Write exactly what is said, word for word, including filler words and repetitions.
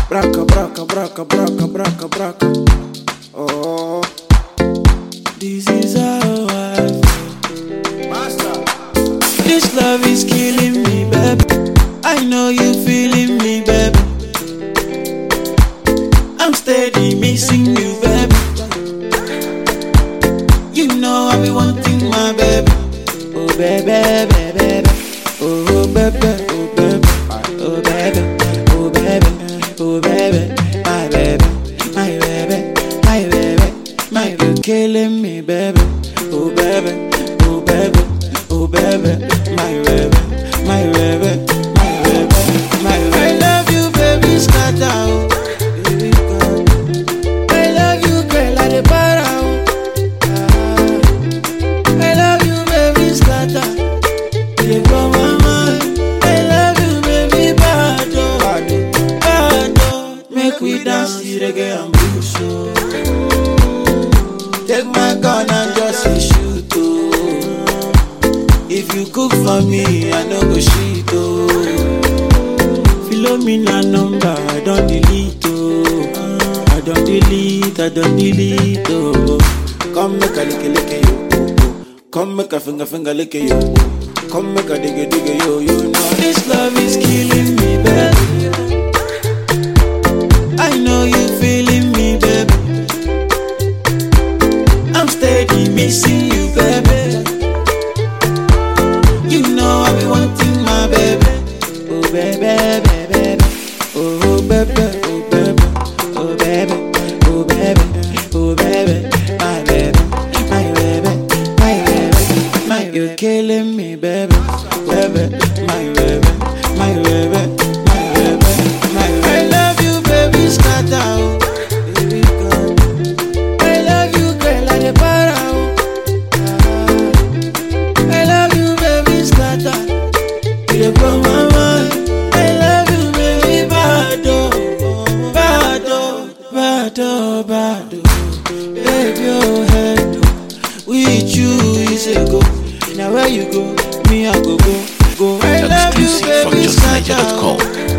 Braca, braca, braca, braca, braca, braca. Oh, this is how I feel. Master. This love is killing me, baby. I know you feeling me, baby. I'm steady missing you, baby. You know I be wanting my baby. Oh, baby, baby, baby. Oh, baby, oh, baby. Oh, baby. Oh baby, oh baby, my baby, my baby, my baby, my baby, killing me, baby. Oh baby, oh baby, oh baby, my baby, my baby, my baby, my baby. I love you, baby, scatter. Oh. Baby, God. I love you, girl, I dey para. Oh. I love you, baby, scatter. You dey blow my mind. I love you, baby, bad. Make we dance the reggae and blues, so take my gun and just a shoot, oh. If you cook for me, I no go shit, oh. Philomena number, I don't delete, oh. I don't delete, I don't delete, oh. Come make a lick a lick yo, oh, oh. Come make a finger finger lick yo, oh. Come make a digga digga yo, you know this love is killing me, baby. I know you feeling me, baby. I'm steady missing you, baby. You know I be wanting my baby. Oh baby, baby, baby. Oh baby, oh baby, oh baby, oh baby, oh baby, my baby, my baby, my baby, my baby. You're killing me, baby, baby, my baby, my baby. Bado, bado, baby, oh head, with you is a go. Now where you go, me I go go, go. I love you, baby, Exclusive from just niger dot com.